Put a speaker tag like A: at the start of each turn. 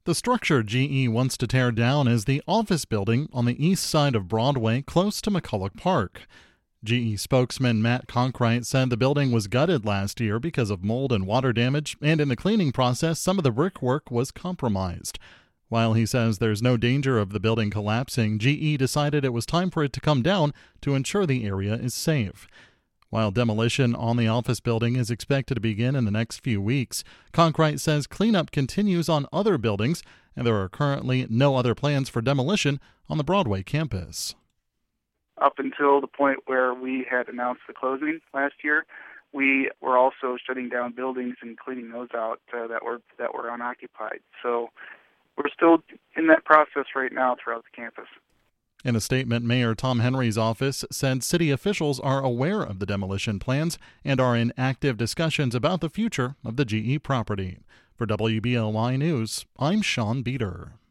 A: The structure GE wants to tear down is the office building on the east side of Broadway close to McCulloch Park. GE spokesman Matt Conkright said the building was gutted last year because of mold and water damage, and in the cleaning process, some of the brickwork was compromised. While he says there's no danger of the building collapsing, GE decided it was time for it to come down to ensure the area is safe. While demolition on the office building is expected to begin in the next few weeks, Conkright says cleanup continues on other buildings, and there are currently no other plans for demolition on the Broadway campus.
B: Up until the point where we had announced the closing last year, we were also shutting down buildings and cleaning those out that were unoccupied. So we're still in that process right now throughout the campus.
A: In a statement, Mayor Tom Henry's office said city officials are aware of the demolition plans and are in active discussions about the future of the GE property. For WBLY News, I'm Sean Beater.